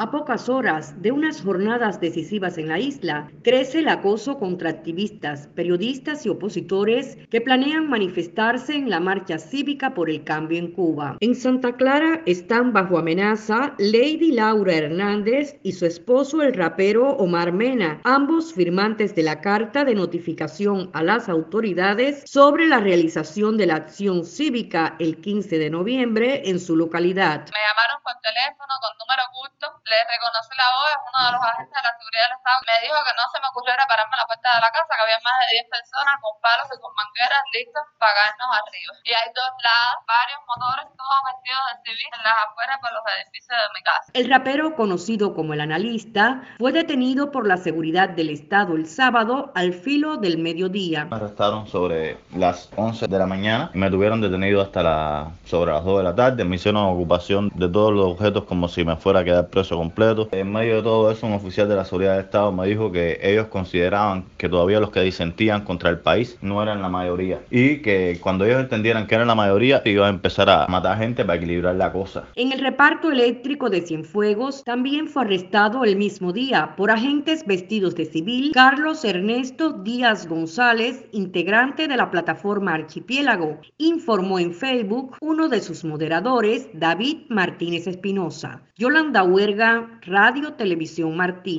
A pocas horas de unas jornadas decisivas en la isla, crece el acoso contra activistas, periodistas y opositores que planean manifestarse en la marcha cívica por el cambio en Cuba. En Santa Clara están bajo amenaza Lady Laura Hernández y su esposo el rapero Omar Mena, ambos firmantes de la carta de notificación a las autoridades sobre la realización de la acción cívica el 15 de noviembre en su localidad. Me llamaron por teléfono con número oculto, le reconocí la voz, es uno de los agentes de la seguridad del Estado. Me dijo que no se me ocurriera pararme a la puerta de la casa, que había más de 10 personas con palos y con mangueras listos para caernos arriba. Y hay dos lados, varios motores, todos vestidos de civil, en las afueras por los edificios de mi casa. El rapero, conocido como el analista, fue detenido por la seguridad del Estado el sábado al filo del mediodía. Me arrestaron sobre las 11 de la mañana y me tuvieron detenido hasta sobre las 2 de la tarde. Me hicieron ocupación de todos los objetos como si me fuera a quedar preso completo. En medio de todo eso, un oficial de la seguridad del Estado me dijo que ellos consideraban que todavía los que disentían contra el país no eran la mayoría y que cuando ellos entendieran que eran la mayoría iban a empezar a matar gente para equilibrar la cosa. En el reparto eléctrico de Cienfuegos también fue arrestado el mismo día por agentes vestidos de civil Carlos Ernesto Díaz González, integrante de la plataforma Archipiélago, informó en Facebook uno de sus moderadores, David Martínez Espinosa. Yolanda Huerga, Radio Televisión Martí.